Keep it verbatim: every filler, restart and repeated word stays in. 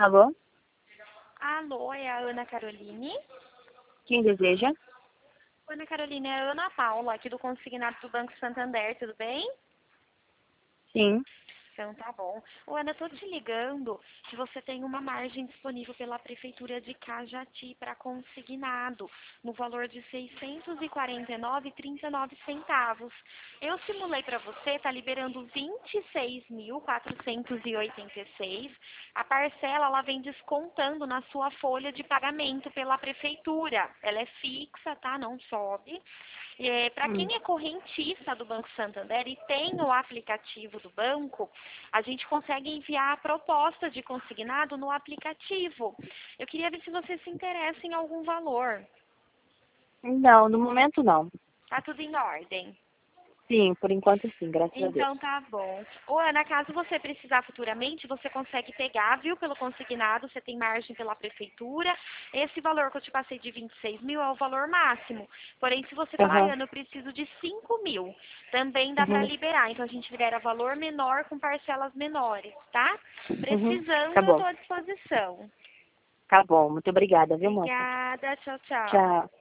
Alô? Alô, é a Ana Caroline? Quem deseja? Ana Caroline, é a Ana Paula, aqui do Consignado do Banco Santander, tudo bem? Sim. Então tá bom. Ô, Ana, eu tô te ligando que você tem uma margem disponível pela Prefeitura de Cajati para consignado, no valor de seiscentos e quarenta e nove reais e trinta e nove centavos. Eu simulei para você, tá liberando vinte e seis mil quatrocentos e oitenta e seis. A parcela, ela vem descontando na sua folha de pagamento pela Prefeitura. Ela é fixa, tá? Não sobe. É, para Hum. quem é correntista do Banco Santander e tem o aplicativo do banco, a gente consegue enviar a proposta de consignado no aplicativo. Eu queria ver se você se interessa em algum valor. Não, no momento não. Tá tudo em ordem. Sim, por enquanto sim, graças a Deus. Então tá bom. Ô Ana, caso você precisar futuramente, você consegue pegar, viu, pelo consignado, você tem margem pela prefeitura. Esse valor que eu te passei de vinte e seis mil é o valor máximo. Porém, se você falar, Aham. Ana, eu preciso de cinco mil, também dá para Uhum. liberar. Então a gente libera valor menor com parcelas menores, tá? Uhum. Tá Precisando, eu bom. estou à disposição. Tá bom. Muito obrigada, viu, moça? Obrigada, tchau, tchau. Tchau.